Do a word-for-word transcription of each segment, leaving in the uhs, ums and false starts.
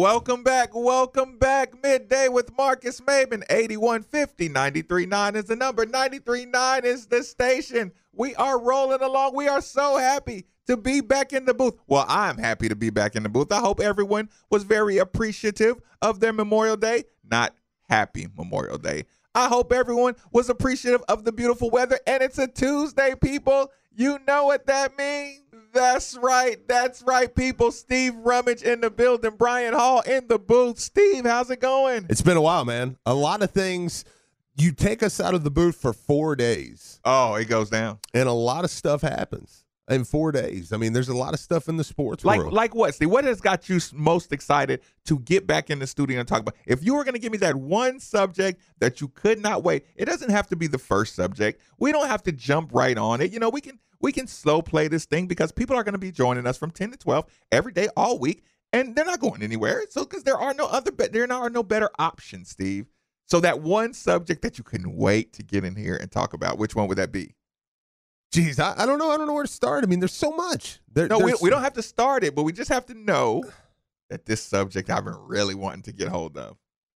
Welcome back. Welcome back. Midday with Marcus Maben. eighty-one fifty, ninety-three point nine is the number. ninety-three point nine is the station. We are rolling along. We are so happy to be back in the booth. Well, I'm happy to be back in the booth. I hope everyone was very appreciative of their Memorial Day. Not happy Memorial Day. I hope everyone was appreciative of the beautiful weather. And it's a Tuesday, people. You know what that means. That's right. That's right, people. Steve Rummage in the building. Brian Hall in the booth. Steve, how's it going? It's been a while, man. A lot of things. You take us out of the booth for four days. Oh, it goes down. And a lot of stuff happens in four days. I mean, there's a lot of stuff in the sports like, world. Like what, Steve? What has got you most excited to get back in the studio and talk about? If you were going to give me that one subject that you could not wait, it doesn't have to be the first subject. We don't have to jump right on it. You know, we can we can slow play this thing because people are going to be joining us from ten to twelve every day, all week, and they're not going anywhere. So, because there are no other, be- there are no better options, Steve. So that one subject that you couldn't wait to get in here and talk about, which one would that be? Jeez, I, I don't know. I don't know where to start. I mean, there's so much. There, no, we, we don't have to start it, but we just have to know that this subject I've been really wanting to get hold of.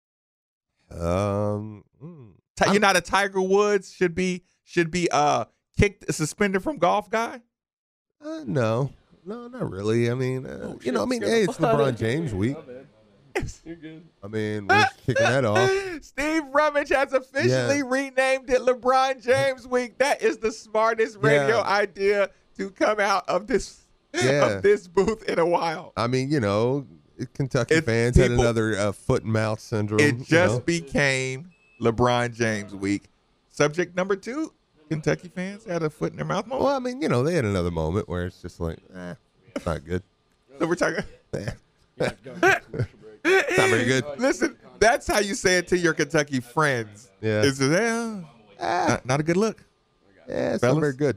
Um, mm, You're not a Tiger Woods should be should be uh kicked suspended from golf guy. Uh, no, no, not really. I mean, uh, Oh, you shit, know, I mean, scared hey, the it's fuck out of LeBron me. James week. My bad. You're good. I mean, we're kicking that off. Steve Rummage has officially Yeah. renamed it LeBron James Week. That is the smartest radio Yeah. idea to come out of this Yeah. of this booth in a while. I mean, you know, Kentucky It- fans had people- another uh, foot and mouth syndrome. It you just know. became LeBron James Week. Subject number two: Kentucky fans had a foot in their mouth moment. Well, I mean, you know, they had another moment where it's just like, eh, it's not good. So we're talking. Eh, Yeah, go ahead. Commercial break. not very good. Listen, that's how you say it to your Kentucky friends. Yeah. Is it, eh, Ah, not, not a good look. yeah, it's Fellas? not very good.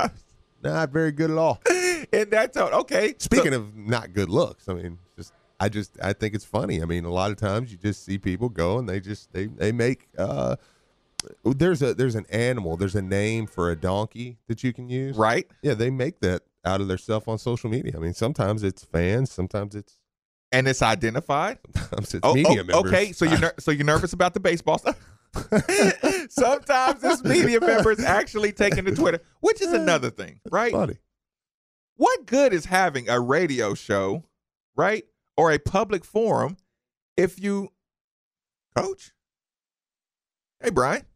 Not very good at all. In that tone. Okay. Speaking so, of not good looks, I mean, just I just I think it's funny. I mean, a lot of times you just see people go and they just they they make uh there's a there's an animal, there's a name for a donkey that you can use. right. Yeah, they make that out of their stuff on social media. I mean, sometimes it's fans, sometimes it's And it's identified. sometimes it's Oh, media oh, members. okay. So you're ner- so you're nervous about the baseball stuff. Sometimes it's media members actually taking to Twitter, which is another thing, right? Funny. What good is having a radio show, right, or a public forum if you, Coach? Hey, Brian.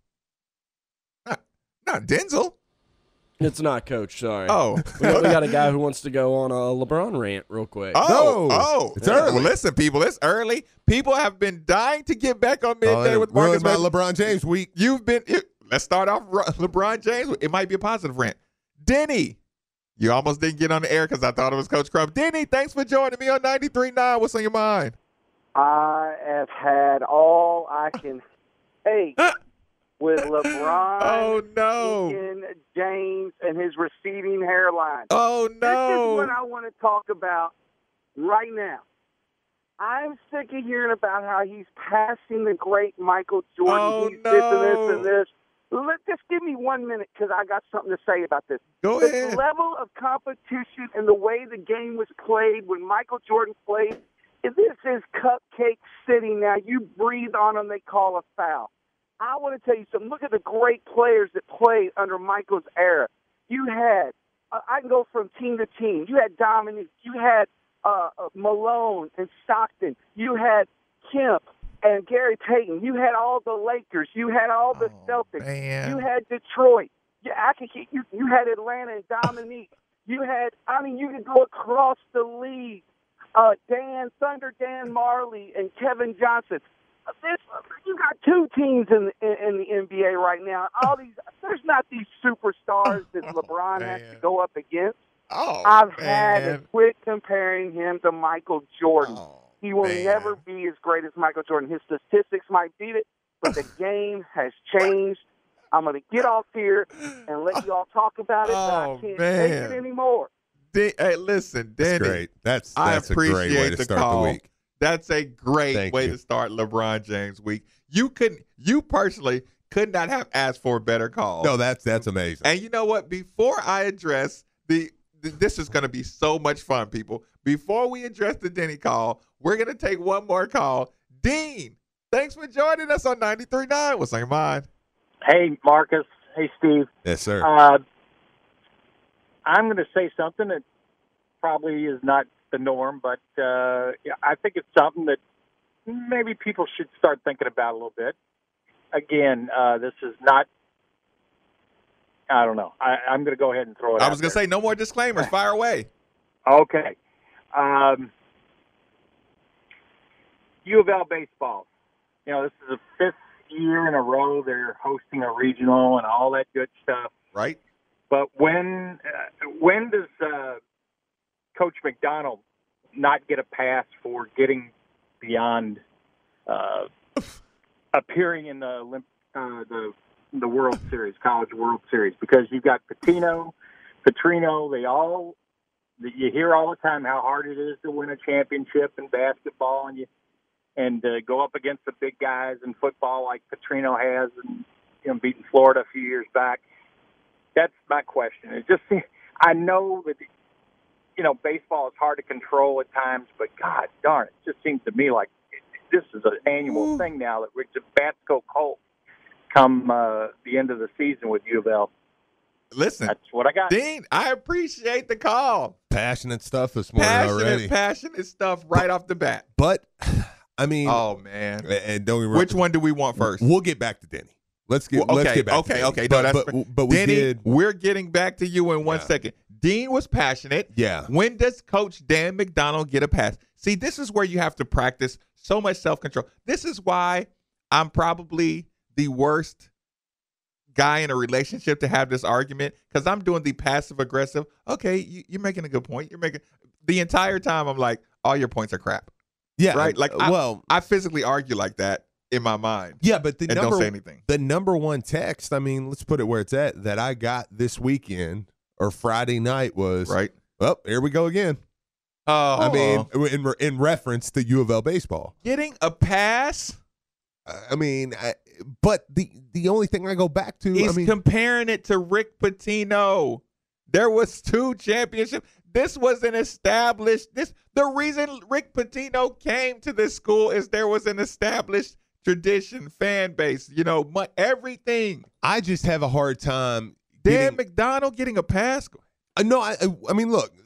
Not, not Denzel. It's not Coach, sorry. Oh. We got, we got a guy who wants to go on a LeBron rant real quick. Oh, No. oh, It's Yeah. early. Well, listen, people, it's early. People have been dying to get back on Oh, midday it with Marcus. ruined my Mason. LeBron James week. You've been. You, let's start off Ro- LeBron James. It might be a positive rant. Denny, you almost didn't get on the air because I thought it was Coach Crumb. Denny, thanks for joining me on ninety-three point nine. What's on your mind? I have had all I can take with LeBron, Oh no! Deacon, James, and his receding hairline. Oh This is no! what I want to talk about right now. I'm sick of hearing about how he's passing the great Michael Jordan. Oh, he's this and no. this and this. Let, just give me one minute because I got something to say about this. Go The ahead. level of competition and the way the game was played when Michael Jordan played, this is cupcake city now. You breathe on them, they call a foul. I want to tell you something. Look at the great players that played under Michael's era. You had, uh, I can go from team to team. You had Dominique. You had uh, uh, Malone and Stockton. You had Kemp and Gary Payton. You had all the Lakers. You had all the Oh, Celtics. man. You had Detroit. You, I could, you, you had Atlanta and Dominique. You had, I mean, you could go across the league. Uh, Dan, Thunder Dan Marley and Kevin Johnson. Uh, This, you got two teams in, in, in the N B A right now. All these, there's not these superstars that LeBron has man. to go up against. Oh, I've had to man. quit comparing him to Michael Jordan. Oh, He will man. never be as great as Michael Jordan. His statistics might beat it, but the game has changed. I'm going to get off here and let you all talk about it, but Oh, I can't man. take it anymore. De- hey, listen, That's Danny. great. That's I that's a great way appreciate to the start call. the week. That's a great Thank way you. to start LeBron James week. You couldn't, you personally could not have asked for a better call. No, that's that's amazing. And you know what? Before I address the th- this is going to be so much fun, people. Before we address the Denny call, we're going to take one more call. Dean, thanks for joining us on ninety-three point nine. What's on your mind? Hey, Marcus. Hey, Steve. Yes, sir. Uh, I'm going to say something that probably is not the norm, but uh, yeah, I think it's something that maybe people should start thinking about a little bit. Again, uh, this is not, I don't know. I, I'm going to go ahead and throw it I out was going to there. say, no more disclaimers. Fire away. Okay. Um, U of L baseball. You know, this is the fifth year in a row they're hosting a regional and all that good stuff. Right? But when uh, when does uh, Coach McDonald not get a pass for getting beyond uh, appearing in the Olymp- uh, the the World Series, College World Series? Because you've got Patino, Petrino, they all you hear all the time how hard it is to win a championship in basketball, and you and uh, go up against the big guys in football like Petrino has, and you know, beating Florida a few years back. That's my question. It just seems, I know that, you know, baseball is hard to control at times, but God darn, it just seems to me like this is an annual Ooh. thing now that we're just bats go cold come uh, the end of the season with U of L. Listen, That's what I got. Dean, I appreciate the call. Passionate stuff this morning Passionate, already. passionate stuff right off the bat. But, I mean, Oh, man. and don't get me wrong, Which one do we want first? We'll get back to Denny. Let's get Well, let's okay, get back okay, to Denny. okay. No, But, that's but, but we Denny, did. we're getting back to you in one Yeah. second. Dean was passionate. Yeah. When does Coach Dan McDonald get a pass? See, this is where you have to practice so much self-control. This is why I'm probably the worst guy in a relationship to have this argument, because I'm doing the passive-aggressive. Okay, you, you're making a good point. You're making the entire time I'm like, all your points are crap. Yeah. Right? Like, I- well, I physically argue like that in my mind yeah, but the and number don't say anything. the number one text, I mean, let's put it where it's at, that I got this weekend or Friday night was, Right? well, here we go again. Oh, I mean, in in reference to U of L baseball. getting a pass I mean, I, but the the only thing I go back to, He's I mean, comparing it to Rick Pitino. There was two championships. This was an established. This the reason Rick Pitino came to this school is there was an established tradition, fan base. You know, my, everything. I just have a hard time. Dan getting- McDonald getting a pass. Uh, no, I, I I mean, look,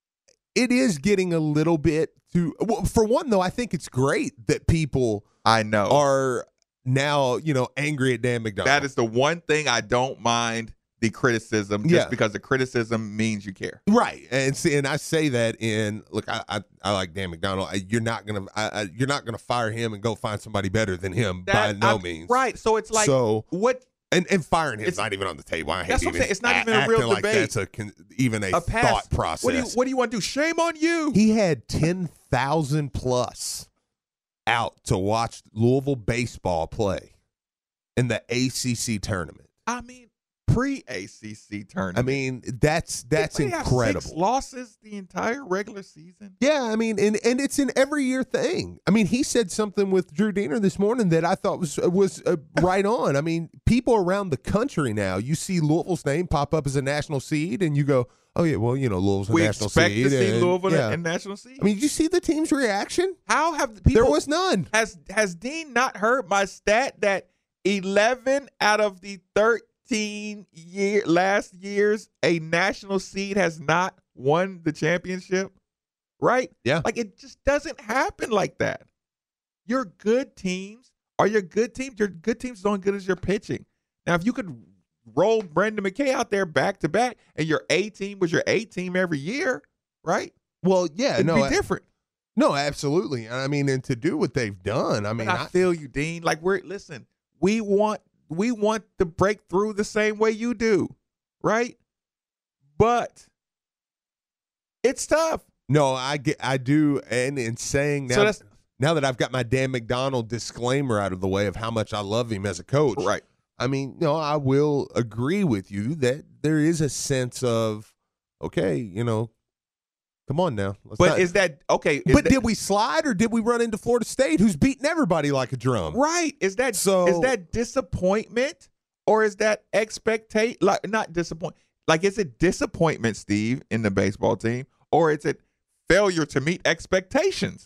it is getting a little bit too. Well, for one, though, I think it's great that people I know. are now, you know, angry at Dan McDonald. That is the one thing I don't mind the criticism, just Yeah. because the criticism means you care. right, and see, and I say that in look, I I, I like Dan McDonald. I, you're not gonna, I, I, you're not gonna fire him and go find somebody better than him by That- no I'm- means. Right. So it's like So- what And and firing him is It's- not even on the table. I hate That's what I'm even saying. It's not a- even a real acting like debate. that's a con, even a, a pass. thought process. What do you What do you want to do? Shame on you. He had ten thousand plus out to watch Louisville baseball play in the A C C tournament. I mean, pre-A C C tournament. I mean, that's that's Didn't they have incredible. six losses the entire regular season. Yeah, I mean, and, and it's an every year thing. I mean, he said something with Drew Diener this morning that I thought was was uh, right on. I mean, people around the country now, you see Louisville's name pop up as a national seed, and you go, "Oh yeah, well, you know, Louisville's a We national expect seed." to see and- Louisville yeah. in national seed. I mean, did you see the team's reaction? How have the people? There was none. Has Has Dean not heard my stat that eleven out of the thirteen year last years a national seed has not won the championship? Right? Yeah. Like, it just doesn't happen like that. Your good teams are your good teams. Your good teams is only good as your pitching. Now, if you could roll Brendan McKay out there back to back, and your A team was your A team every year, right? Well, yeah, It'd no, be I- different. no, absolutely. I mean, and to do what they've done, I mean, But I I, feel you, Dean. Like, we're listen. We want we want to break through the same way you do, right? But it's tough. no, I get, I do, and in saying now, So that's- now that I've got my Dan McDonald disclaimer out of the way of how much I love him as a coach, Right. I mean, no, I will agree with you that there is a sense of, okay, you know, come on now. Let's But not- is that okay? Is but that, did we slide or did we run into Florida State, who's beating everybody like a drum? right? Is that So- is that disappointment or is that expectation? Like, not disappoint. Like, is it disappointment, Steve, in the baseball team, or is it failure to meet expectations?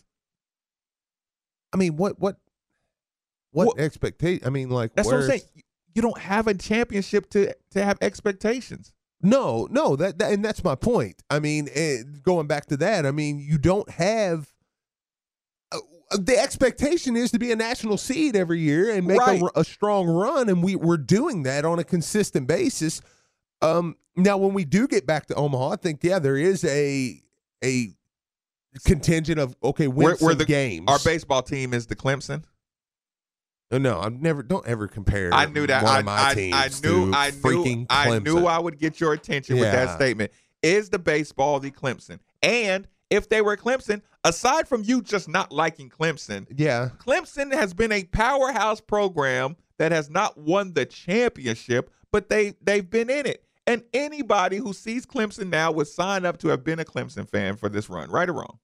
I mean, what what what Well, expectation? I mean, like That's what I'm where's- saying. You don't have a championship to to have expectations. No, no, that, that and that's my point. I mean, eh, going back to that, I mean, you don't have uh, the expectation is to be a national seed every year and make Right. a, a strong run, and we we're doing that on a consistent basis. Um, now, when we do get back to Omaha, I think yeah, there is a a contingent of okay, win Where- some where the- games. Our baseball team is the Clemson. Uh, No, I'm never. Don't ever compare. I knew that. One I, of my I, teams I knew. to I knew. freaking I Clemson. knew I would get your attention with that Yeah. statement. Is the baseball the Clemson? And if they were Clemson, aside from you just not liking Clemson, Yeah, Clemson has been a powerhouse program that has not won the championship, but they they've been in it. And anybody who sees Clemson now would sign up to have been a Clemson fan for this run, right or wrong.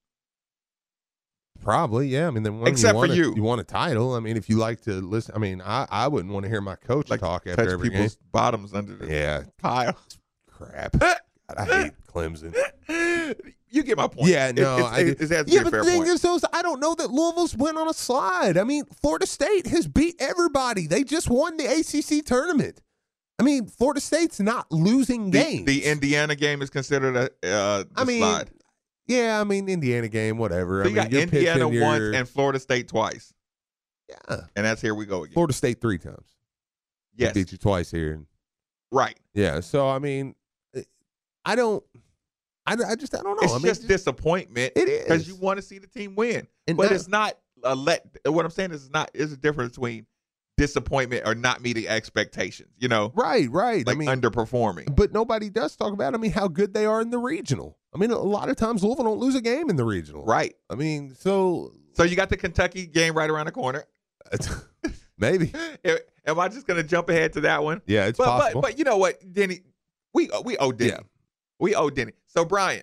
probably. Yeah, I mean, then when Except you for want a- you. you want a title. I mean, if you like to listen, I mean, I, I wouldn't want to hear my coach Like talk after touch every game. people's bottoms under the Yeah, pile. crap. God, I hate Clemson. You get my point. Yeah, It- no, it's- I it, did- it has to yeah, be a but fair the thing point. is, those I don't know that Louisville's went on a slide. I mean, Florida State has beat everybody. They just won the A C C tournament. I mean, Florida State's not losing The, games. the Indiana game is considered a uh, the I mean, slide. yeah, I mean, Indiana game, whatever. So I you mean, got you're Indiana pitching once your- and Florida State twice, yeah, and that's here we go again. Florida State three times. They Yes, beat you twice here. And, right. yeah, so I mean, I don't, I, I just I don't know. It's I mean, just disappointment it is because you want to see the team win, And but now- it's not a let. What I'm saying is it's not. Is a difference between disappointment or not meeting expectations. You know, right, right. like I mean, underperforming. but nobody does talk about, I mean, how good they are in the regional. I mean, a lot of times Louisville don't lose a game in the regional. Right. I mean, so So you got the Kentucky game right around the corner. maybe. Am I just gonna jump ahead to that one? Yeah, it's but, possible. But but you know what, Denny, we we owe Denny. Yeah. We owe Denny. So Brian,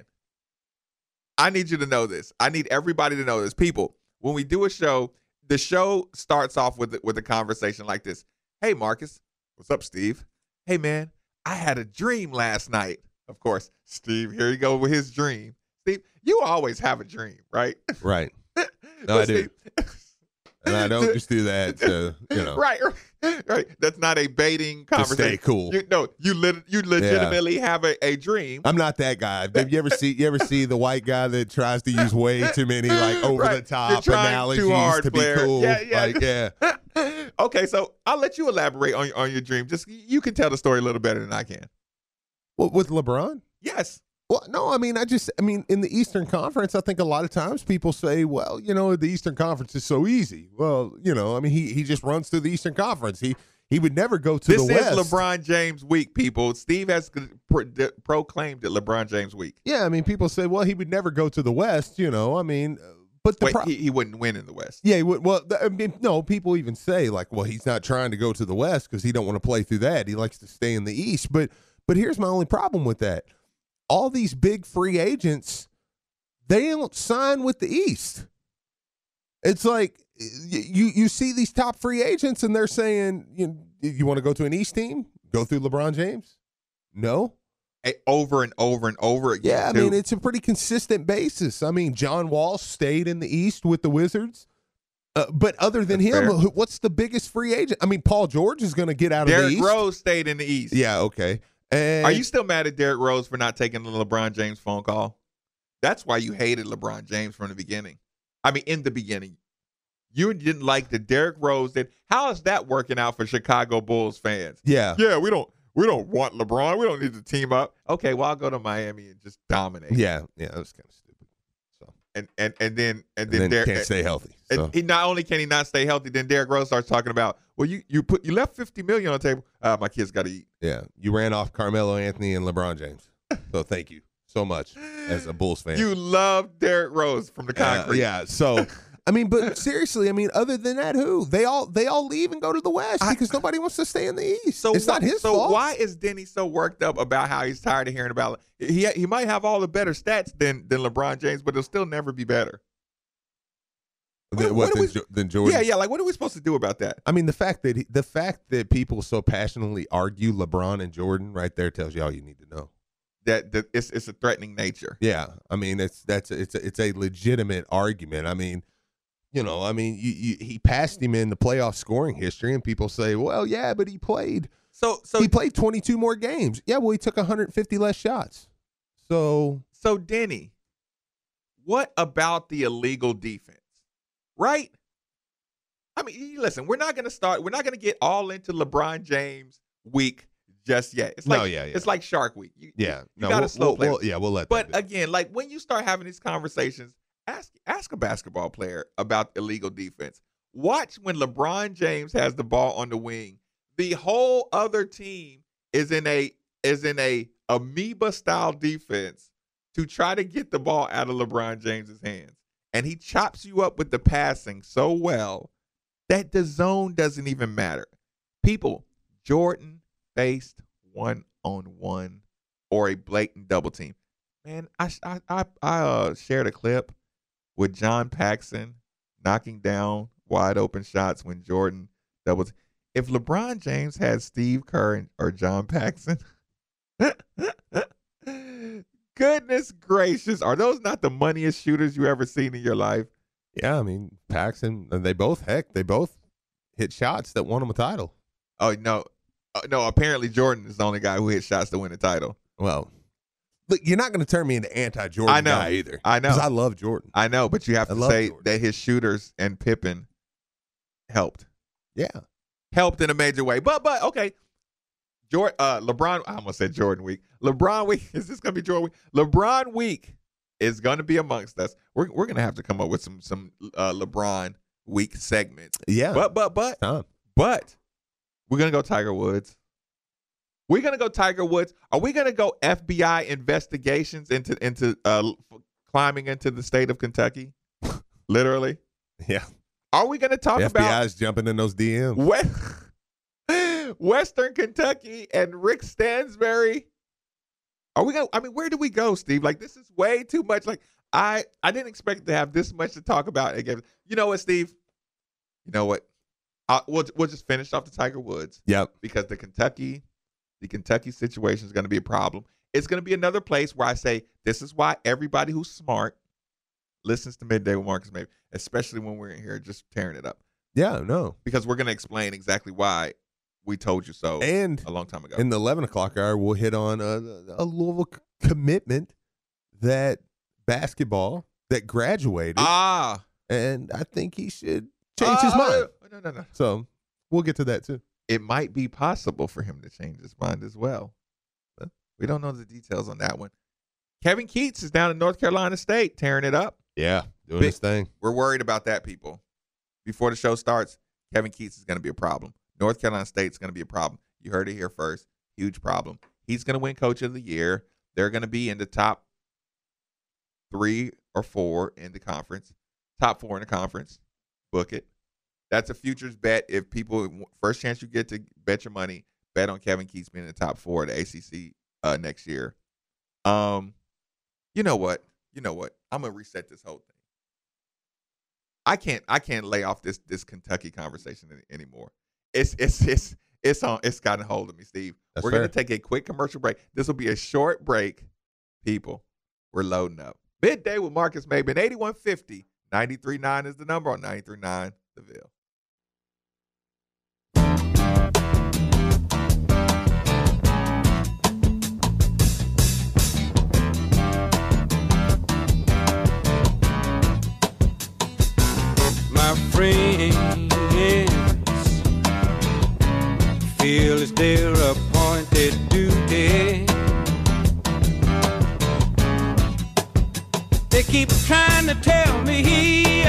I need you to know this. I need everybody to know this. People, when we do a show, the show starts off with with a conversation like this. Hey Marcus, what's up, Steve? Hey man, I had a dream last night. Of course, Steve, here you go with his dream. Steve, you always have a dream, right? right. But I do. Steve- And I don't just do that to, you know, right, right, right. That's not a baiting to conversation. stay cool. You, no, you lit, you legitimately have a, a dream. I'm not that guy. Have you ever see you ever see the white guy that tries to use way too many like over Right. the You're top trying analogies too hard, to be Blair. cool? Yeah, yeah. Like, yeah. Okay, so I'll let you elaborate on on your dream. Just you can tell the story a little better than I can. Well, with LeBron? Yes. Well, no, I mean, I just, I mean, in the Eastern Conference, I think a lot of times people say, well, you know, the Eastern Conference is so easy. Well, you know, I mean, he he just runs through the Eastern Conference. He he would never go to This the is West. LeBron James week, people. Steve has pro- de- proclaimed it LeBron James week. Yeah, I mean, people say, well, he would never go to the West. You know, I mean, uh, but the Wait, pro- he, he wouldn't win in the West. yeah, he would, well, th- I mean, no, people even say like, well, he's not trying to go to the West because he don't want to play through that. He likes to stay in the East. But but here's my only problem with that. All these big free agents, they don't sign with the East. It's like you you see these top free agents and they're saying, you, you want to go to an East team? Go through LeBron James? No. A- Over and over and over again. Yeah, I too. mean, it's a pretty consistent basis. I mean, John Wall stayed in the East with the Wizards. Uh, but other than That's him, fair. who- what's the biggest free agent? I mean, Paul George is going to get out of the Derrick East. Rose stayed in the East. Yeah, okay. And Are you still mad at Derrick Rose for not taking the LeBron James phone call? That's why you hated LeBron James from the beginning. I mean, in the beginning. You didn't like the Derrick Rose did. How is that working out for Chicago Bulls fans? Yeah. Yeah, we don't we don't want LeBron. We don't need to team up. Okay, well, I'll go to Miami and just dominate. Yeah, yeah, that was kind of stupid. So And and and then and and then, then Derrick can't stay healthy. and So he not only can he not stay healthy, then Derrick Rose starts talking about, well, you you put you left fifty million on the table. Uh, my kids got to eat. yeah, you ran off Carmelo Anthony and LeBron James. So thank you so much as a Bulls fan. You love Derrick Rose from the Uh, concrete. yeah. So I mean, but seriously, I mean, other than that, who they all they all leave and go to the West I- because nobody wants to stay in the East. So it's why, not his so fault. why is Denny so worked up about how he's tired of hearing about it? He he might have all the better stats than than LeBron James, but he'll still never be better. than, what what, are than, we- Jo- than Jordan. Yeah, yeah. Like, what are we supposed to do about that? I mean, the fact that he, the fact that people so passionately argue LeBron and Jordan right there tells you all you need to know. That, that it's it's a threatening nature. Yeah, I mean, it's that's it's a, it's a legitimate argument. I mean, you know, I mean, you, you, he passed him in the playoff scoring history, and people say, well, yeah, but he played. So so he played twenty-two more games. Yeah, well, he took one hundred fifty less shots. So so Denny, what about the illegal defense? Right? I mean, listen, we're not going to start. We're not going to get all into LeBron James week just yet. It's like No, yeah, yeah. it's like Shark Week. You, yeah, you no, got to we'll, slow we'll, play. we'll- yeah, we'll let. But that again, like when you start having these conversations, ask ask a basketball player about illegal defense. Watch when LeBron James has the ball on the wing. The whole other team is in a is in a amoeba style defense to try to get the ball out of LeBron James's hands. And he chops you up with the passing so well that the zone doesn't even matter. People, Jordan faced one on one or a blatant double team. Man, I I I, I uh, shared a clip with John Paxson knocking down wide open shots when Jordan doubles. If LeBron James had Steve Kerr or John Paxson, goodness gracious, are those not the moneyest shooters you ever seen in your life? Yeah, I mean, Paxson, and they both, heck, they both hit shots that won them a title. Oh no, uh, no. Apparently Jordan is the only guy who hit shots to win the title. Well, look, you're not going to turn me into anti-Jordan I know. guy either. I know. 'Cause I love Jordan. I know, but you have I to love say Jordan. that his shooters and Pippen helped. Yeah. helped in a major way. But but okay, Jordan, uh, LeBron. I almost said Jordan week. LeBron week. Is this gonna be Jordan week? LeBron week is gonna be amongst us. We're we're gonna have to come up with some some uh, LeBron week segments. Yeah. But but but Time. but we're gonna go Tiger Woods. We're gonna go Tiger Woods. Are we gonna go F B I investigations into into uh, climbing into the state of Kentucky? Literally. Yeah. Are we gonna talk The about F B I's jumping in those D Ms. West, Western Kentucky and Rick Stansbury? Are we going? I mean, where do we go, Steve? Like, this is way too much. Like, I I didn't expect to have this much to talk about again. You know what, Steve? You know what? I'll, we'll we'll just finish off the Tiger Woods. Yep. Because the Kentucky, the Kentucky situation is going to be a problem. It's going to be another place where I say this is why everybody who's smart listens to Midday with Marcus Maybe, especially when we're in here just tearing it up. Yeah, no. Because we're going to explain exactly why we told you so And a long time ago. in the eleven o'clock hour, we'll hit on a, a Louisville c- commitment that basketball that graduated, ah. and I think he should change his Ah, mind. No, no, no. So we'll get to that too. It might be possible for him to change his mind as well. But we don't know the details on that one. Kevin Keats is down in North Carolina State tearing it up. Yeah, doing Big- his thing. We're worried about that, people. Before the show starts, Kevin Keats is going to be a problem. North Carolina State is going to be a problem. You heard it here first. Huge problem. He's going to win Coach of the Year. They're going to be in the top three or four in the conference. Top four in the conference. Book it. That's a futures bet. If people, first chance you get to bet your money, bet on Kevin Keats being in the top four of the A C C uh, next year. Um, you know what? You know what? I'm gonna reset this whole thing. I can't. I can't lay off this this Kentucky conversation any, anymore. It's it's it's it's on. It's gotten a hold of me, Steve. That's We're fair. gonna take a quick commercial break. This will be a short break. People, we're loading up. Midday with Marcus Maben, eighty-one fifty, ninety-three point nine is the number on ninety-three point nine The Ville. My friends feel it's their appointed duty. They keep trying to tell me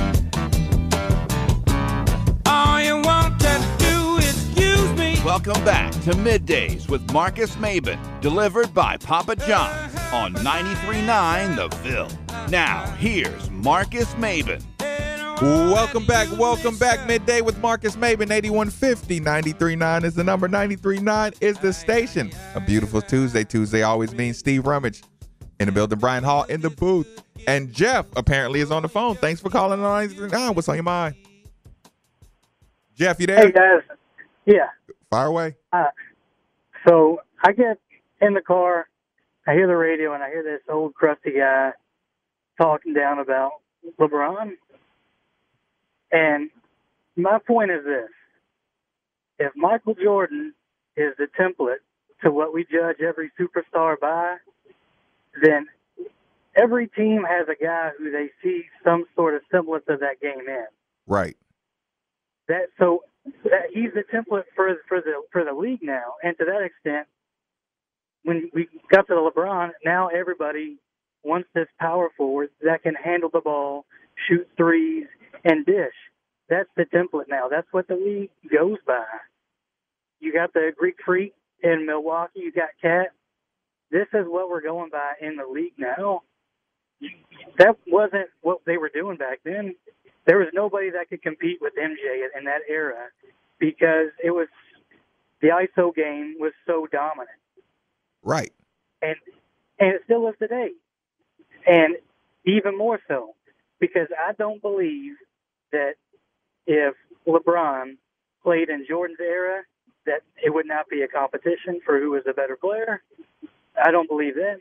all you want to do is use me. Welcome back to Middays with Marcus Maben, delivered by Papa John's on ninety-three point nine The Ville. Now, here's Marcus Maben. Welcome back. Welcome back. Midday with Marcus Maben, eighty-one fifty, ninety-three point nine is the number. ninety-three point nine is the station. A beautiful Tuesday. Tuesday always means Steve Rummage in the building. Brian Hall in the booth. And Jeff apparently is on the phone. Thanks for calling on ninety-three point nine. What's on your mind? Jeff, you there? Hey, guys. Yeah. Fire away. Uh, so I get in the car, I hear the radio, and I hear this old crusty guy talking down about LeBron. And my point is this. If Michael Jordan is the template to what we judge every superstar by, then every team has a guy who they see some sort of semblance of that game in. Right. That so that he's the template for for the for the league now, and to that extent, when we got to the LeBron, now everybody wants this power forward that can handle the ball, shoot threes, and dish. That's the template now. That's what the league goes by. You got the Greek Freak in Milwaukee. You got Cat. This is what we're going by in the league now. That wasn't what they were doing back then. There was nobody that could compete with M J in that era because it was the I S O game was so dominant. Right. And and it still is today. And even more so because I don't believe that if LeBron played in Jordan's era, that it would not be a competition for who was a better player. I don't believe that.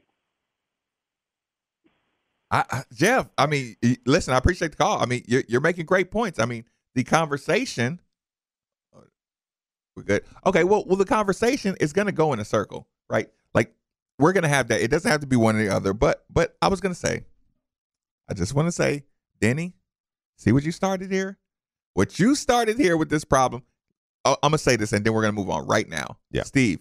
I, I, Jeff, I mean, listen, I appreciate the call. I mean, you're, you're making great points. I mean, the conversation, we're good. Okay, well, well, the conversation is going to go in a circle, right? Like, we're going to have that. It doesn't have to be one or the other, but, but I was going to say, I just want to say, Denny, see what you started here? What you started here with this problem, I'm going to say this, and then we're going to move on right now. Yeah. Steve,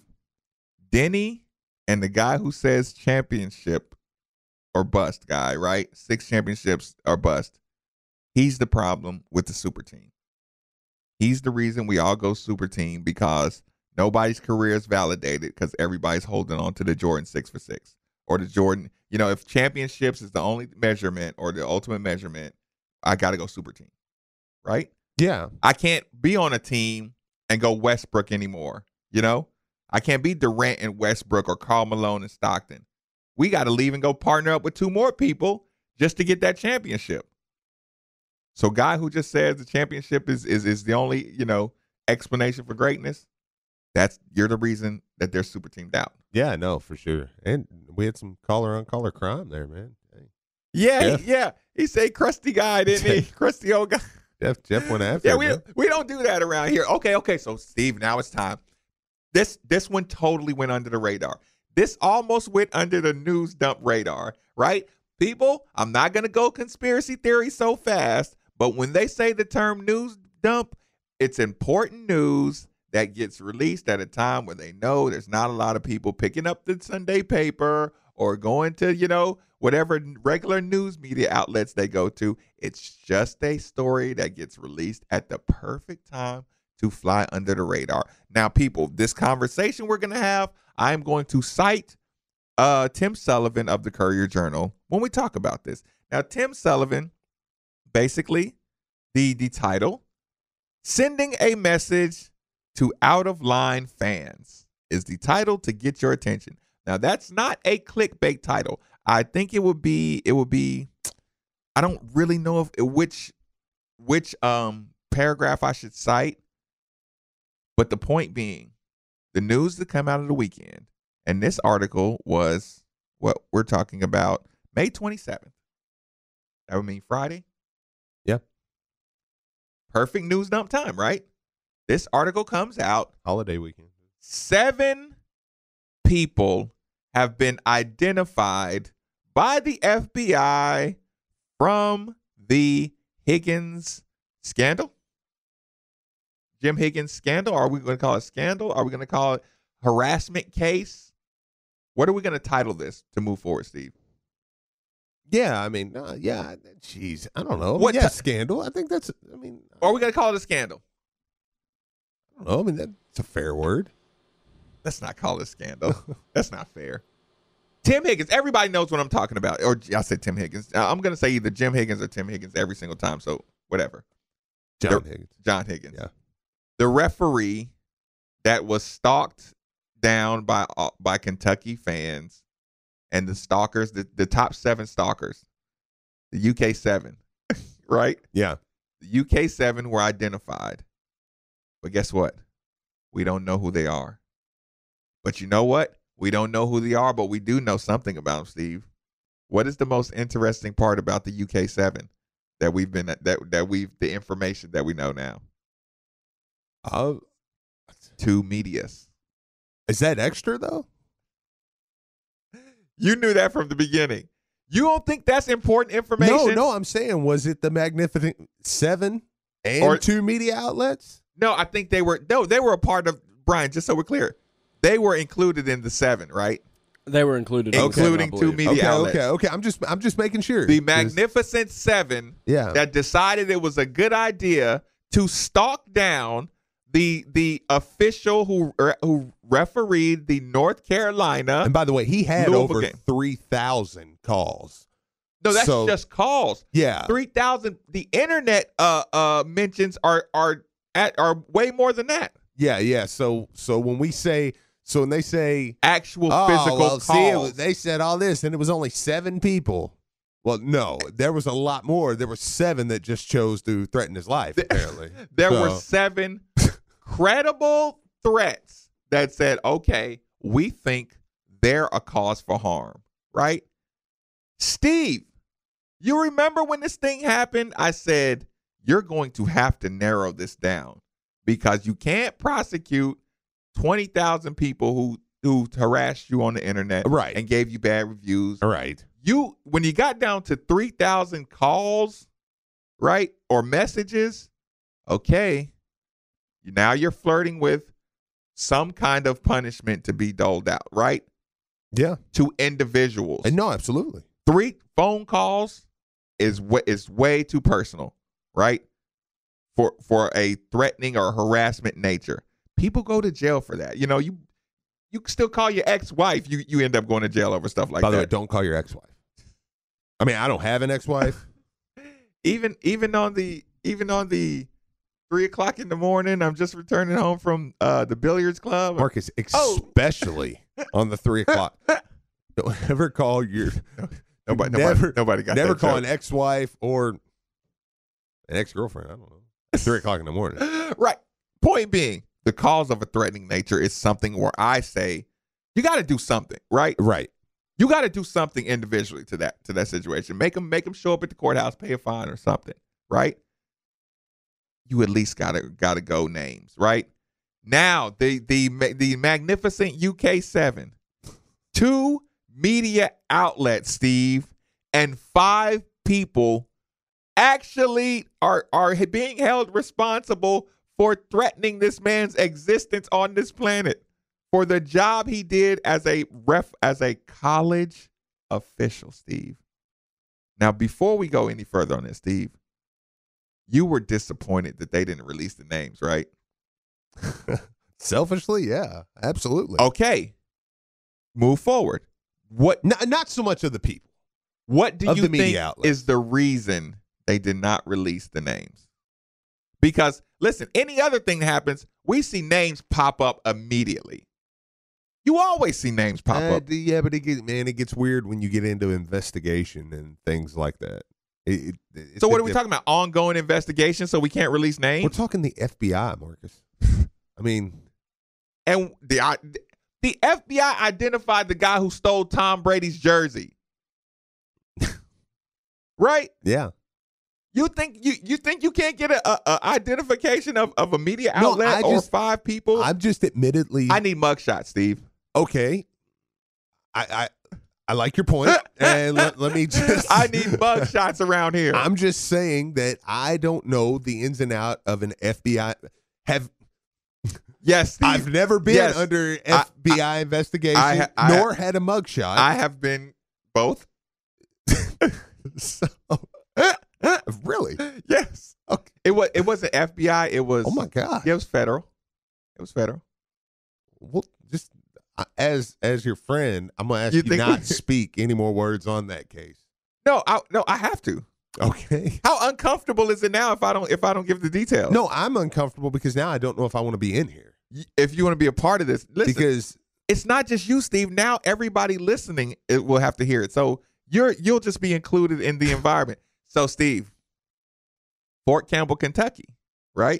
Denny and the guy who says championship or bust guy, right? Six championships or bust. He's the problem with the super team. He's the reason we all go super team because nobody's career is validated because everybody's holding on to the Jordan six for six or the Jordan. You know, if championships is the only measurement or the ultimate measurement, I got to go super team, right? Yeah. I can't be on a team and go Westbrook anymore. You know, I can't be Durant and Westbrook or Karl Malone and Stockton. We got to leave and go partner up with two more people just to get that championship. So guy who just says the championship is is is the only, you know, explanation for greatness, that's you're the reason that they're super teamed out. Yeah, no, for sure. And we had some caller on caller crime there, man. Hey. Yeah, Jeff. he, yeah. He said crusty guy, didn't he? Crusty old guy. Jeff Jeff went after Yeah, him, we man. we don't do that around here. Okay, okay. So Steve, now it's time. This this one totally went under the radar. This almost went under the news dump radar, right? People, I'm not going to go conspiracy theory so fast, but when they say the term news dump, it's important news that gets released at a time when they know there's not a lot of people picking up the Sunday paper or going to, you know, whatever regular news media outlets they go to. It's just a story that gets released at the perfect time to fly under the radar. Now, people, this conversation we're going to have, I'm going to cite uh, Tim Sullivan of the Courier Journal when we talk about this. Now, Tim Sullivan, basically, the, the title, Sending a Message to Out-of-Line Fans is the title to get your attention. Now, that's not a clickbait title. I think it would be, it would be, I don't really know if which, which um paragraph I should cite, but the point being, the news that come out of the weekend, and this article was what we're talking about, May twenty-seventh. That would mean Friday. Yep. Perfect news dump time, right? This article comes out. Holiday weekend. Seven people have been identified by the F B I from the Higgins scandal. Jim Higgins scandal? Are we going to call it scandal? Are we going to call it harassment case? What are we going to title this to move forward, Steve? Yeah, I mean, uh, yeah, jeez, I don't know. What yeah, ti- scandal? I think that's, I mean, Or are we going to call it a scandal? I don't know. I mean, that's a fair word. Let's not call it a scandal. That's not fair. Tim Higgins. Everybody knows what I'm talking about. Or I said Tim Higgins. Uh, I'm going to say either Jim Higgins or Tim Higgins every single time. So whatever. John The- Higgins. John Higgins. Yeah. The referee that was stalked down by uh, by Kentucky fans and the stalkers, the, the top seven stalkers, the U K seven, right? Yeah. The U K seven were identified. But guess what? We don't know who they are. But you know what? We don't know who they are, but we do know something about them, Steve. What is the most interesting part about the U K seven that we've been that that we've the information that we know now? Uh, Two medias. is that extra though? You knew that from the beginning. You don't think that's important information? No, no. I'm saying, was it the Magnificent Seven and Or- two media outlets? No, I think they were no, they were a part of Brian, just so we're clear. They were included in the seven, right? They were included, in the Including seven, I two believe. media Okay, outlets. okay, okay. I'm just, I'm just making sure. The 'cause- Magnificent Seven Yeah. that decided it was a good idea to stalk down the the official who who refereed the North Carolina. And by the way, he had Louisville over game. three thousand calls. No, that's so- just calls. Yeah. Three thousand. The internet uh uh mentions are are at are way more than that. Yeah, yeah. So, so when we say, so when they say, Actual oh, physical well, calls. see, it was- they said all this, and it was only seven people. Well, no, there was a lot more. There were seven that just chose to threaten his life. Apparently, There So- were seven credible threats that said, okay, we think they're a cause for harm, right? Steve, you remember when this thing happened? I said, you're going to have to narrow this down because you can't prosecute twenty thousand people who, who harassed you on the internet Right. and gave you bad reviews. All right. You, when you got down to three thousand calls, right, or messages, okay, now you're flirting with some kind of punishment to be doled out, right, Yeah. to individuals. And no, absolutely. Three phone calls is wa- is way too personal, right, for for a threatening or harassment nature. People go to jail for that. You know, you you can still call your ex-wife. You you end up going to jail over stuff like By the that. way, don't call your ex-wife. I mean, I don't have an ex-wife. even even on the even on the three o'clock in the morning, I'm just returning home from uh, the billiards club. Marcus, Oh. especially on the three o'clock. Don't ever call your Nobody, never, nobody, nobody got never that call joke. an ex-wife or an ex-girlfriend. I don't know. At three o'clock in the morning. Right. Point being, the cause of a threatening nature is something where I say you got to do something, right? Right. You got to do something individually to that to that situation. Make them make them show up at the courthouse, pay a fine or something, right? You at least got to got to go names, right? Now the the the magnificent U K seven, two media outlets, Steve, and five people actually are are being held responsible for threatening this man's existence on this planet for the job he did as a ref as a college official, Steve. Now, before we go any further on this, Steve, you were disappointed that they didn't release the names, right? Selfishly, yeah, absolutely. Okay. Move forward. What Not, not so much of the people. what do Of you the media think outlets. is the reason they did not release the names? Because listen, any other thing that happens, we see names pop up immediately. You always see names pop Uh, up. d- yeah, but it get, man, it gets weird when you get into investigation and things like that. It, it, it's So what a are we diff- talking about? Ongoing investigation, so we can't release names? We're talking the F B I, Marcus. I mean, And the I, the F B I identified the guy who stole Tom Brady's jersey. Right? yeah. You think you you think you can't get a, a, a identification of, of a media No, outlet I or just- five people? I'm just admittedly I need mugshots, Steve. okay. I I, I like your point, and let, let me just. I need mugshots around here. I'm just saying that I don't know the ins and out of an F B I. Have yes, Steve. I've never been Yes. under F B I investigation, I ha- I nor had a mugshot. I have been both. so, really? Yes. Okay. It was it wasn't F B I. It was Oh my God. Yeah, it was federal. It was federal. Well, just uh, as as your friend, I'm gonna ask You you, think- not speak any more words on that case. No, I no, I have to. Okay. How uncomfortable is it now if I don't if I don't give the details? No, I'm uncomfortable because now I don't know if I want to be in here Y- If you want to be a part of this, listen. because it's not just you, Steve. Now everybody listening it will have to hear it. So you're you'll just be included in the environment. So Steve, Fort Campbell, Kentucky, right?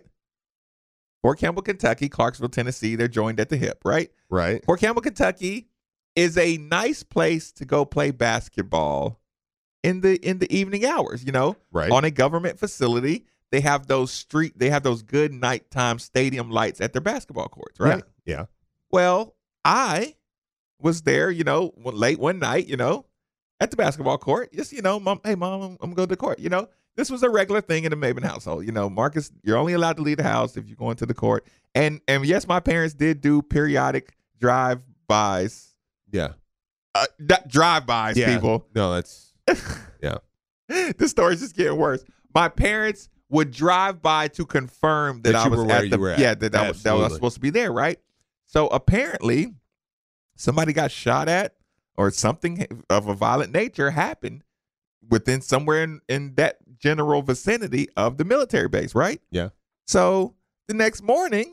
Fort Campbell, Kentucky, Clarksville, Tennessee, they're joined at the hip, right? Right. Fort Campbell, Kentucky is a nice place to go play basketball in the in the evening hours, you know, Right. on a government facility. They have those street, they have those good nighttime stadium lights at their basketball courts, right? Yeah. yeah. Well, I was there, you know, late one night, you know, at the basketball court. Just, you know, mom, hey, mom, I'm, I'm going to the court. You know, this was a regular thing in the Maben household. You know, Marcus, you're only allowed to leave the house if you're going to the court. And, and yes, my parents did do periodic drive-bys. Yeah. Uh, that drive-bys, Yeah. people. No, that's yeah. This story's just getting worse. My parents would drive by to confirm that, That I you was were where at you the were at. yeah that I was, that I was Absolutely. supposed to be there, right? So apparently, somebody got shot at, or something of a violent nature happened within somewhere in, in that general vicinity of the military base, right? Yeah. So the next morning,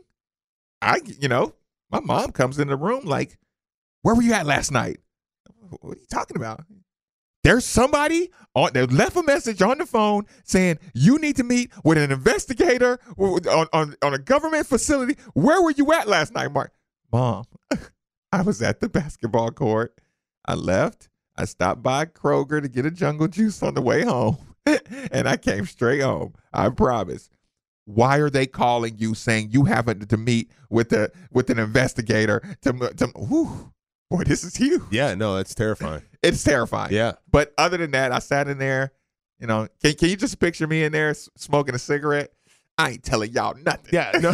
I you know my mom comes in the room like, "Where were you at last night?" What are you talking about? There's somebody on that left a message on the phone saying you need to meet with an investigator on, on, on a government facility. Where were you at last night, Mark? Mom, I was at the basketball court. I left. I stopped by Kroger to get a jungle juice on the way home, and I came straight home. I promise. Why are they calling you saying you haven't to meet with a with an investigator? To, to whew, boy, this is huge. Yeah, no, that's terrifying. It's terrifying. Yeah. But other than that, I sat in there, you know, can, can you just picture me in there s- smoking a cigarette? I ain't telling y'all nothing. Yeah, no.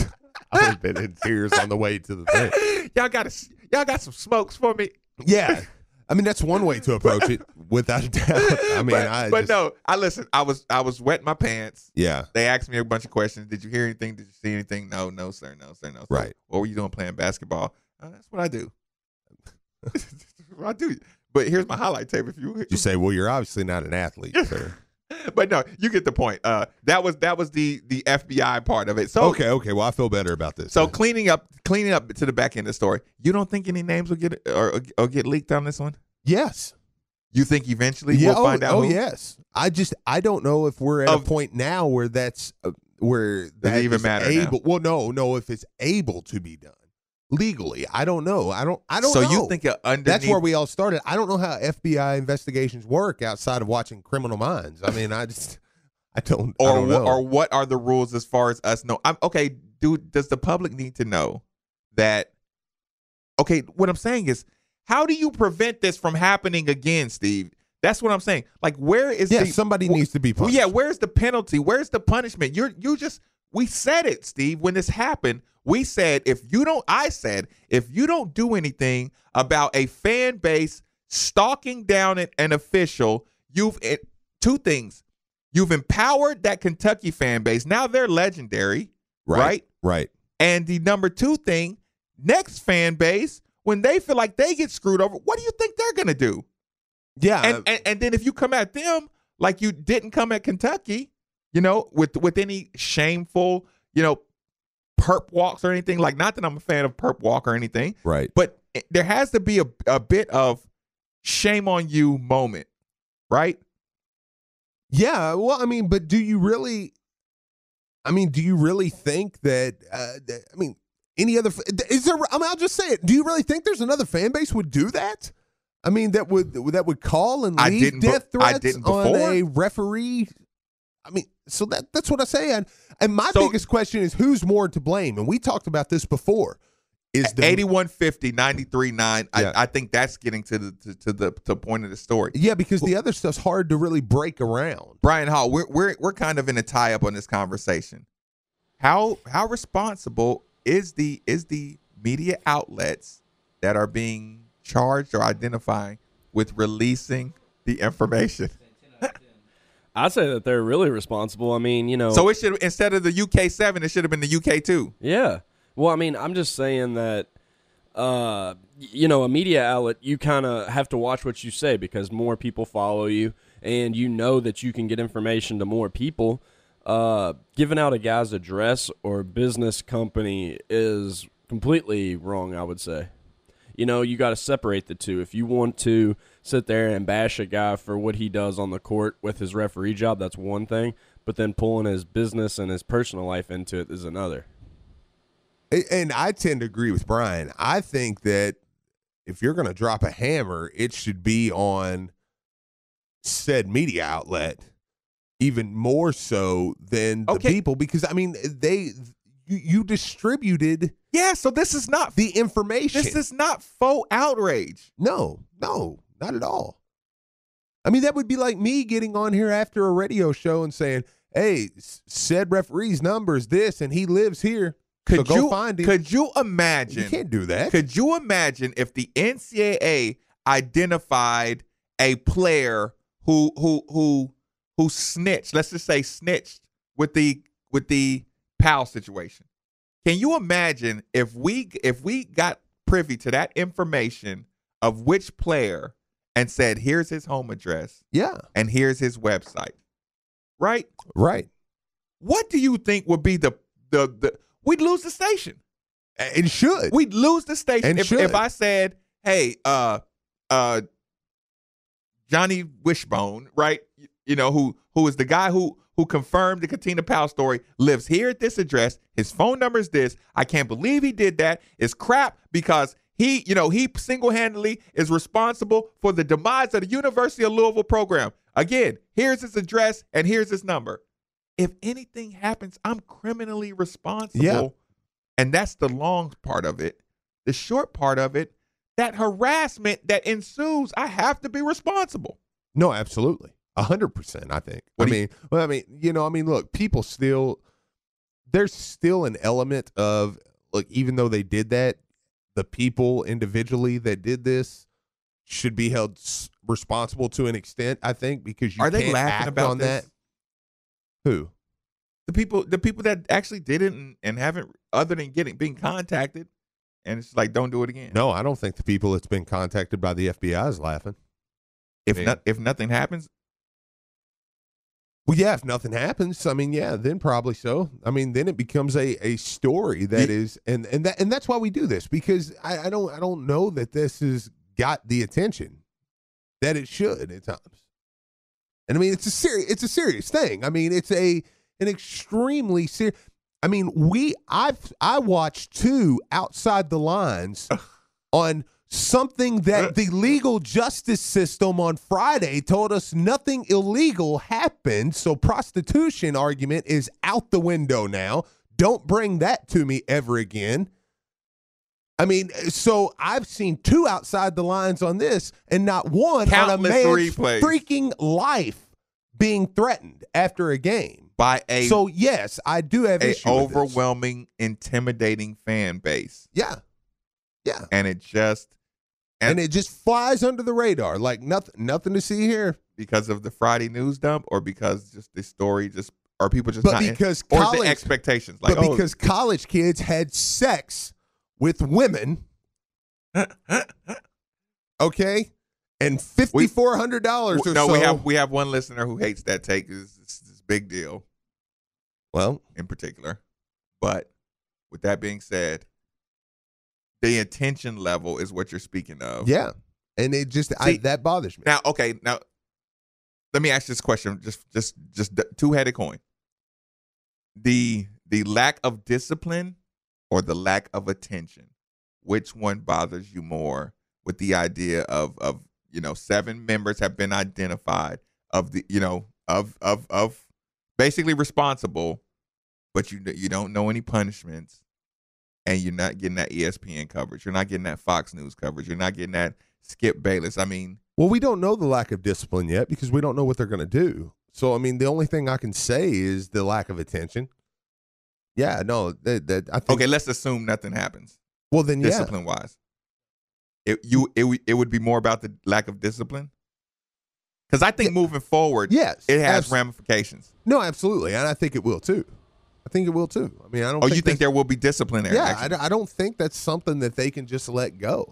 I would have been in tears on the way to the thing. y'all got a, y'all got some smokes for me? Yeah. I mean, that's one way to approach it, without a doubt. I mean, but, I but just, no, I listen, I was I was wetting my pants. Yeah. They asked me a bunch of questions. Did you hear anything? Did you see anything? No, no, sir, no, sir, no, sir. Right. What were you doing playing basketball? Uh, that's what I do. That's what I do. But here's my highlight tape. If you You say, well, you're obviously not an athlete, sir. But no, you get the point. Uh, that was that was the the F B I part of it. So Okay, okay. Well, I feel better about this. So cleaning up cleaning up to the back end of the story. You don't think any names will get or or get leaked on this one? Yes. You think eventually Yeah, we'll oh, find out? oh who? yes. I just I don't know if we're at Of- a point now where that's uh, where that it even is matter now? able. Well, no, no. If it's able to be done legally, I don't know. I don't. I don't. So know. you think uh, underneath? That's where we all started. I don't know how F B I investigations work outside of watching Criminal Minds. I mean, I just I don't. or I don't know. wh- or what are the rules as far as us know? I'm okay. Dude, does the public need to know that? Okay, what I'm saying is, how do you prevent this from happening again, Steve? That's what I'm saying. Like, where is yeah, the somebody wh- needs to be Well, punished. yeah, where's the penalty? Where's the punishment? You're you just we said it, Steve, when this happened. We said if you don't I said if you don't do anything about a fan base stalking down an, an official, you've it, two things. You've empowered that Kentucky fan base. Now they're legendary, right? Right. Right. And the number two thing, next fan base, when they feel like they get screwed over, what do you think they're gonna do? Yeah. And, and and then if you come at them like you didn't come at Kentucky, you know, with with any shameful, you know, perp walks or anything, like not that I'm a fan of perp walk or anything, right. but there has to be a, a bit of shame on you moment, right? Yeah, well, I mean, but do you really? I mean, do you really think that? Uh, that I mean, any other is there? I mean, I'll just say it. Do you really think there's another fan base would do that? I mean, that would that would call and I leave didn't be- death I threats didn't on before. a referee. I mean, so that that's what I say. And, and my So- biggest question is who's more to blame? And we talked about this before. Is the eighty-one fifty, ninety-three nine. Yeah. I, I think that's getting to the to, to the to point of the story. yeah, because the other stuff's hard to really break around. Brian Hall, we're we're we're kind of in a tie up on this conversation. How how responsible is the is the media outlets that are being charged or identifying with releasing the information? I'd say that they're really responsible. I mean, you know. So it should, instead of the U K seven, it should have been the U K two. Yeah. Well, I mean, I'm just saying that, uh, y- you know, a media outlet, you kind of have to watch what you say because more people follow you and you know that you can get information to more people. Uh, giving out a guy's address or business company is completely wrong, I would say. you know, you got to separate the two. If you want to sit there and bash a guy for what he does on the court with his referee job, that's one thing. But then pulling his business and his personal life into it is another. And I tend to agree with Brian. I think that if you're going to drop a hammer, it should be on said media outlet, even more so than the Okay. people, because I mean they you, you distributed Yeah, so this is not the information. this is not faux outrage. no, no, not at all. I mean, that would be like me getting on here after a radio show and saying, "Hey, s- said referee's number is this, and he lives here. Could so go you find him." could you imagine? You can't do that. Could you imagine if the N C double A identified a player who who who who snitched? Let's just say snitched with the with the Powell situation. Can you imagine if we if we got privy to that information of which player and said, "Here's his home address Yeah, and here's his website," right? right. What do you think would be the the the? We'd lose the station. It should. We'd lose the station And if, should. if I said, "Hey, uh, uh, Johnny Wishbone, right? You know who who is the guy who who confirmed the Katina Powell story, lives here at this address. His phone number is this. I can't believe he did that. It's crap because he, you know, he single-handedly is responsible for the demise of the University of Louisville program. Again, here's his address and here's his number. If anything happens, I'm criminally responsible." Yeah. And that's the long part of it. The short part of it, that harassment that ensues, I have to be responsible. No, absolutely. A hundred percent, I think. What I do you- mean, well, I mean, you know, I mean, look, people still, there's still an element of, look, even though they did that, the people individually that did this should be held s- responsible to an extent, I think, because you Are they can't laughing act about on this? that. Who? The people, the people that actually did it and, and haven't, other than getting being contacted, and it's like, don't do it again. No, I don't think the people that's been contacted by the F B I is laughing. If Man. not, if nothing happens, Well, yeah, if nothing happens, I mean, yeah, then probably so. I mean, then it becomes a, a story that Ye- is, and and that and that's why we do this, because I, I don't I don't know that this has got the attention that it should at times. And I mean, it's a serious it's a serious thing. I mean, it's a an extremely serious. I mean, we I've I watched two Outside the Lines on something that the legal justice system on Friday told us nothing illegal happened. So prostitution argument is out the window now. Don't bring that to me ever again. I mean, so I've seen two Outside the Lines on this, and not one Countless on a man's replays. freaking life being threatened after a game. by a So yes, I do have a issue with this. overwhelming, intimidating fan base, Yeah, yeah, and it just and, it just flies under the radar like nothing. Nothing to see here. because of the Friday news dump, or because just the story just, or people just But not in- because or college- the expectations, like but oh, because college kids had sex with women, okay, and fifty four hundred dollars or no, so. we have we have one listener who hates that take. It's, it's, it's a big deal well, in particular, but with that being said, the attention level is what you're speaking of. yeah, and it just I, See, that bothers me. Now, okay, now let me ask this question: just, just, just two-headed coin. The the lack of discipline or the lack of attention, which one bothers you more? With the idea of of you know seven members have been identified of the you know of of of basically responsible, but you you don't know any punishments, and you're not getting that E S P N coverage. You're not getting that Fox News coverage. You're not getting that Skip Bayless. I mean. Well, we don't know the lack of discipline yet because we don't know what they're going to do. So, I mean, the only thing I can say is the lack of attention. Yeah, no, that, that I think. Okay, let's assume nothing happens. Well, then, yeah. Discipline wise, it you it would- it would be more about the lack of discipline. Because I think Yeah. moving forward, Yes, it has abs- ramifications. No, absolutely, and I think it will too. I think it will too. I mean, I don't. Oh, think you think that's- there will be disciplinary? Yeah, I, action? d- I don't think that's something that they can just let go.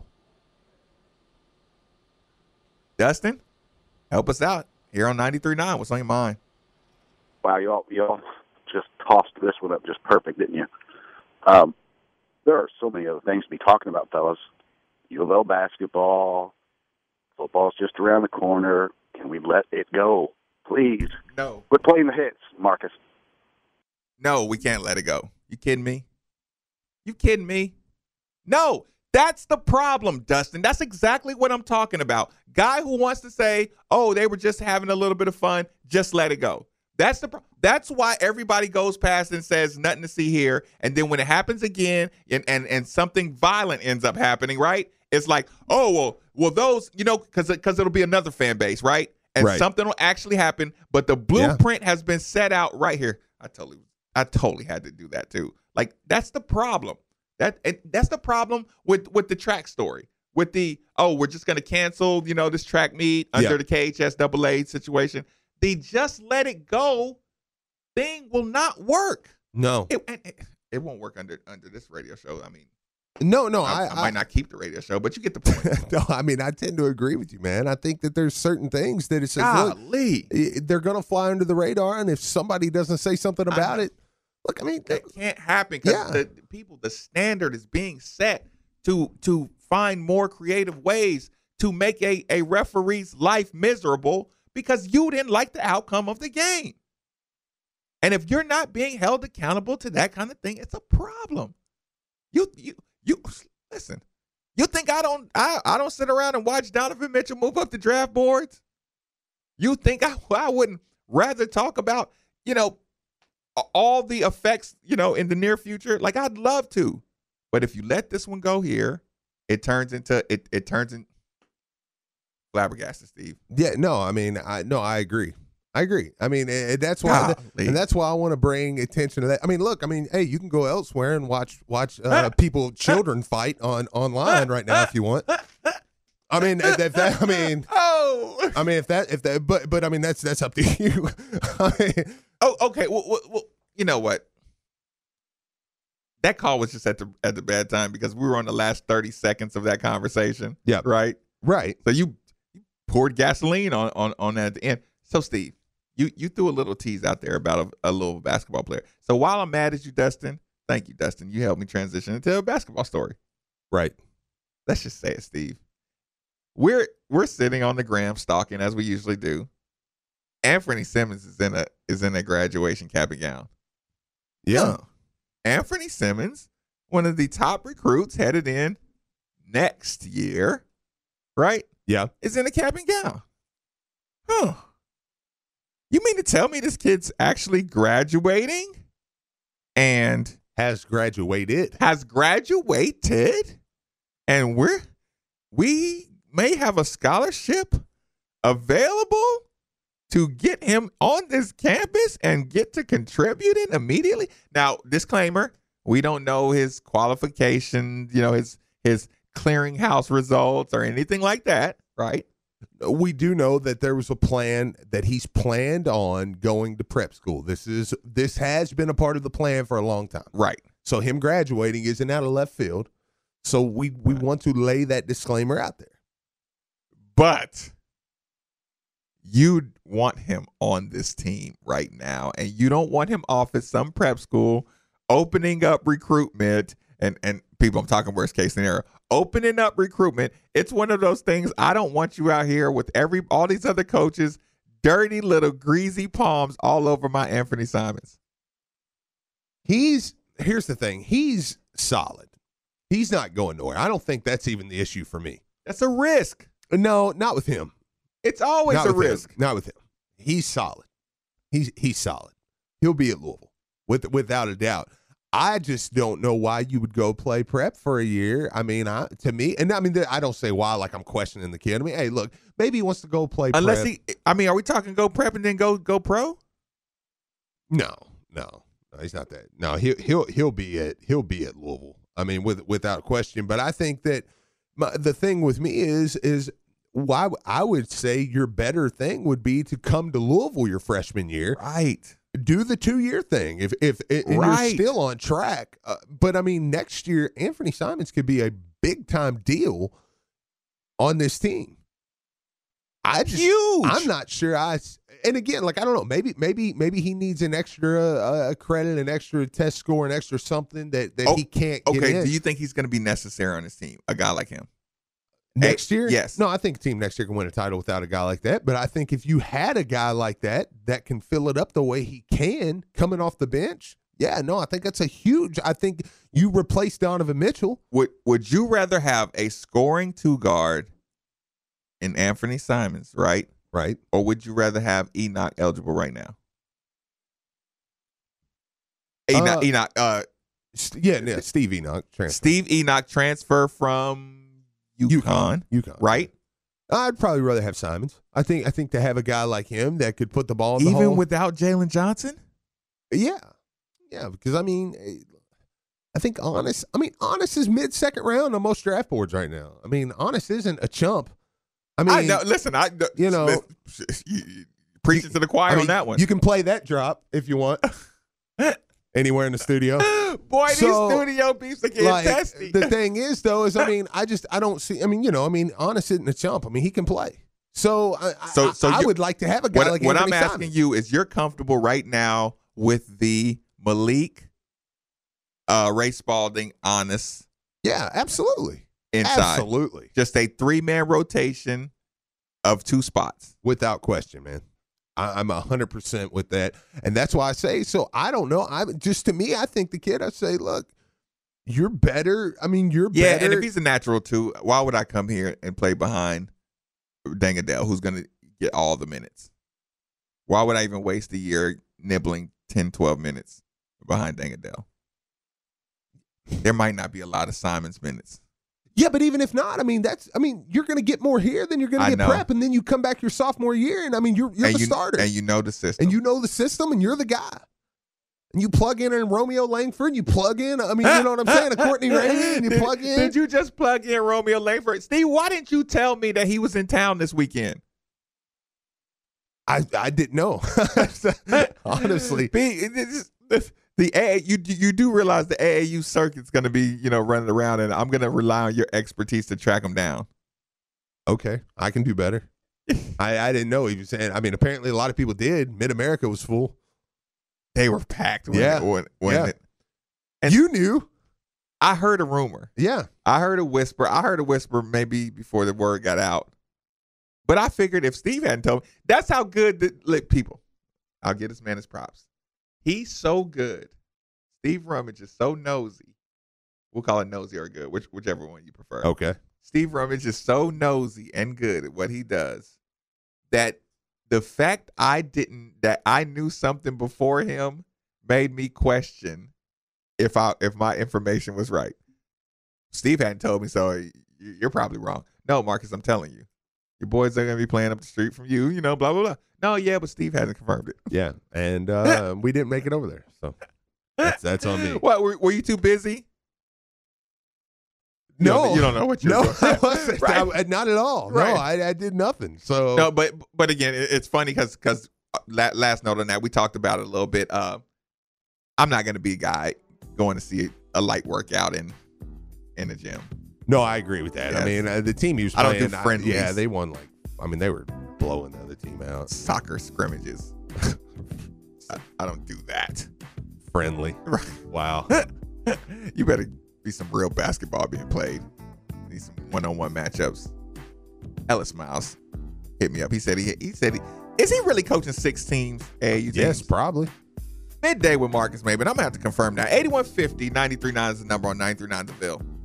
Dustin, help us out here on ninety-three point nine. What's on your mind? Wow, y'all, y'all just tossed this one up just perfect, didn't you? Um, there are so many other things to be talking about, fellas. U of L basketball, football's just around the corner. Can we let it go, please? No. Quit playing the hits, Marcus. No, we can't let it go. You kidding me? You kidding me? No, that's the problem, Dustin. That's exactly what I'm talking about. Guy who wants to say, oh, they were just having a little bit of fun, just let it go. That's the. That's why everybody goes past and says nothing to see here. And then when it happens again and, and, and something violent ends up happening, right? It's like, oh, well, well, those, you know, because because it'll be another fan base, right? And Right. something will actually happen. But the blueprint has been set out right here. I totally I totally had to do that too. Like, that's the problem. That and that's the problem with, with the track story. With the, oh, we're just going to cancel, you know, this track meet under Yeah. the K H S double A situation. The just let it go thing will not work. No, It, and it, it won't work under under this radio show. I mean, no, no. I, I, I might not keep the radio show, but you get the point. no, I mean, I tend to agree with you, man. I think that there's certain things that it's look, Golly. i- they're going to fly under the radar, and if somebody doesn't say something about know. it, look, I mean, That can't happen because Yeah. the, the people, the standard is being set to to find more creative ways to make a, a referee's life miserable because you didn't like the outcome of the game. And if you're not being held accountable to that kind of thing, it's a problem. You you you listen. You think I don't I, I don't sit around and watch Donovan Mitchell move up the draft boards? You think I I wouldn't rather talk about, you know, all the effects, you know, in the near future? Like, I'd love to. But if you let this one go here, it turns into it it turns in flabbergasted, Steve. yeah, no, I mean, I no, I agree. I agree. I mean, and that's why, Golly. and that's why I want to bring attention to that. I mean, look, I mean, hey, you can go elsewhere and watch watch uh, people, children fight on online right now if you want. I mean, if that, I mean, Oh. I mean, if that, if that, but but I mean, that's that's up to you. I mean, Oh, okay. Well, well, well, you know what? That call was just at the at the bad time because we were on the last thirty seconds of that conversation. Yeah. Right. right. So you, you poured gasoline on on on that at the end. So Steve, you you threw a little tease out there about a, a little basketball player. So while I'm mad at you, Dustin, thank you, Dustin. You helped me transition into a basketball story. Right. Let's just say it, Steve. We're we're sitting on the gram stalking as we usually do. Anthony Simmons is in a is in a graduation cap and gown. Yeah. Huh. Anthony Simmons, one of the top recruits headed in next year, right? Yeah. Is in a cap and gown. Huh. You mean to tell me this kid's actually graduating and Has graduated. has graduated and we're we may have a scholarship available to get him on this campus and get to contributing immediately? Now, disclaimer, we don't know his qualifications, you know, his his clearinghouse results or anything like that, right? We do know that there was a plan that he's planned on going to prep school. This is this has been a part of the plan for a long time. Right. So him graduating isn't out of left field. So we we want to lay that disclaimer out there. But you want him on this team right now, and you don't want him off at some prep school opening up recruitment and and people, I'm talking worst case scenario, opening up recruitment. It's one of those things. I don't want you out here with every all these other coaches, dirty little greasy palms all over my Anthony Simons. He's here's the thing. He's solid. He's not going nowhere. I don't think that's even the issue for me. That's a risk. No, not with him. It's always Not a with him. risk. Not with him. He's solid. He's he's solid. He'll be at Louisville with without a doubt. I just don't know why you would go play prep for a year. I mean, I, to me, and I mean, I don't say why like I'm questioning the kid. I mean, hey, look, maybe he wants to go play Unless prep. he, I mean, are we talking go prep and then go go pro? No, no, no, he's not that. No, he'll he'll he'll be at he'll be at Louisville. I mean, with without question. But I think that my, the thing with me is is why I would say your better thing would be to come to Louisville your freshman year, Right. do the two year thing if if and Right. you're still on track. Uh, but I mean, next year Anthony Simons could be a big time deal on this team. I just, Huge. I'm not sure. I and again, like I don't know. Maybe maybe maybe he needs an extra uh, credit, an extra test score, an extra something that that Oh, he can't get Okay, in. do you think he's going to be necessary on his team? A guy like him? Next year? Yes. No, I think a team next year can win a title without a guy like that. But I think if you had a guy like that that can fill it up the way he can coming off the bench, yeah, no, I think that's a huge. I think you replace Donovan Mitchell. Would Would you rather have a scoring two guard in Anthony Simons, right? Right. Or would you rather have Enoch eligible right now? Enoch, Uh, Enoch, uh, St- yeah, yeah, Steve Enoch. Transfer. Steve Enoch transfer from UConn, UConn, right? I'd probably rather have Simons. I think I think to have a guy like him that could put the ball in the Even hole. without Jalen Johnson? Yeah. Yeah, because I mean, eh, I think Honest, I mean, Honest is mid second round on most draft boards right now. I mean, Honest isn't a chump. I mean, I know, listen, I you know, listen, you, you, preaching to the choir I mean, on that one. You can play that drop if you want. Anywhere in the studio. Boy, So, these studio beefs are getting like, testy. the thing is, though, is I mean, I just I don't see. I mean, you know, I mean, Honest isn't a chump. I mean, he can play. So, I, So- I, so I you- would like to have a guy What, like what I'm Anthony asking Simons. you is, you're comfortable right now with the Malik, uh, Ray Spalding, Honest Yeah, absolutely, inside, absolutely, just a three man rotation of two spots. without question, man. I, I'm a hundred percent with that, and that's why I say. So I don't know. I just to me, I think the kid. I say, look, you're better. I mean, you're Yeah, better. and if he's a natural too, why would I come here and play behind Dangadell, who's going to get all the minutes? Why would I even waste a year nibbling ten, twelve minutes behind Dangadell? There might not be a lot of Simons minutes. Yeah, but even if not, I mean, that's. I mean, you're going to get more here than you're going I to get know. prep, and then you come back your sophomore year, and I mean, you're you're and the you, starter, And you know the system. and you know the system, and you're the guy. And you plug in in Romeo Langford, you plug in. I mean, you know what I'm saying? A Courtney Rainey, and you Did- plug in. Did you just plug in Romeo Langford? Steve, why didn't you tell me that he was in town this weekend? I I didn't know. Honestly, B, it's- it's- the A, you you do realize the A A U circuit's going to be, you know, running around, and I'm going to rely on your expertise to track him down. okay, I can do better. I I didn't know he was saying. I mean, apparently a lot of people did. Mid America was full. They were packed. When Yeah. it, when, when Yeah. it, and You knew. I heard a rumor. Yeah. I heard a whisper. I heard a whisper maybe before the word got out. But I figured if Steve hadn't told me, that's how good the look, people. I'll give this man his props. He's so good. Steve Rummage is so nosy. We'll call it nosy or good, which whichever one you prefer. Okay. Steve Rummage is so nosy and good at what he does that the fact I didn't that I knew something before him made me question if I if my information was right. Steve hadn't told me, so you're probably wrong. No, Marcus, I'm telling you. Your boys are going to be playing up the street from you, you know, blah, blah, blah. No, yeah, but Steve hasn't confirmed it. Yeah, and uh, we didn't make it over there, so that's, that's on me. What, were, were you too busy? You No, don't- you don't know what you're no, doing. I wasn't. Right. I- not at all. Right. No, I, I did nothing. So No, but but again, it, it's funny because because last note on that, we talked about it a little bit. Uh, I'm not going to be a guy going to see a light workout in in the gym. no, I agree with that. I Yes. mean, uh, the team he was I don't playing, do friendlies. yeah, they won like. I mean, they were blowing the other team out. Soccer scrimmages. I, I don't do that. Friendly. Right. Wow. You better be some real basketball being played. Need some one-on-one matchups. Ellis Miles hit me up. He said he he said he, is he really coaching six teams? A A U teams? Yes, probably. Midday with Marcus Maben. I'm gonna have to confirm that. eighty-one fifty, ninety-three point nine is the number on nine three nine The Ville.